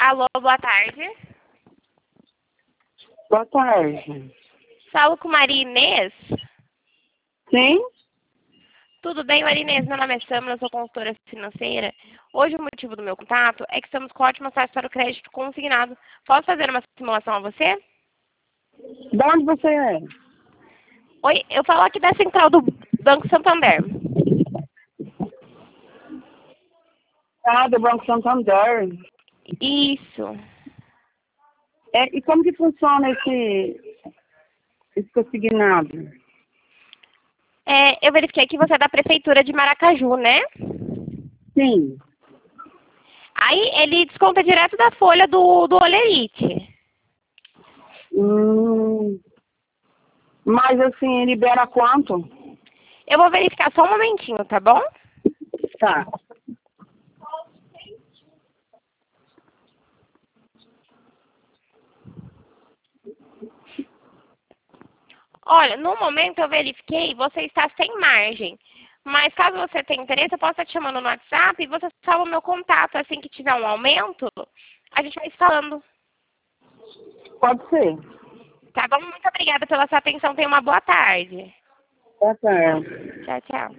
Alô, boa tarde. Boa tarde. Falo com Maria Inês. Sim? Tudo bem, Maria Inês? Meu nome é Samila, eu sou consultora financeira. Hoje o motivo do meu contato é que estamos com ótimas taxas para o crédito consignado. Posso fazer uma simulação a você? De onde você é? Oi, eu falo aqui da central do Banco Santander. Ah, do Banco Santander. Isso. E como que funciona esse consignado? Eu verifiquei que você é da Prefeitura de Maracaju, né? Sim. Aí ele desconta direto da folha do Olerite. Mas assim, libera quanto? Eu vou verificar só um momentinho, tá bom? Tá. Olha, no momento eu verifiquei, você está sem margem. Mas caso você tenha interesse, eu posso estar te chamando no WhatsApp e você salva o meu contato. Assim que tiver um aumento, a gente vai se falando. Pode ser. Tá bom? Muito obrigada pela sua atenção. Tenha uma boa tarde. Tá certo. Tchau, tchau.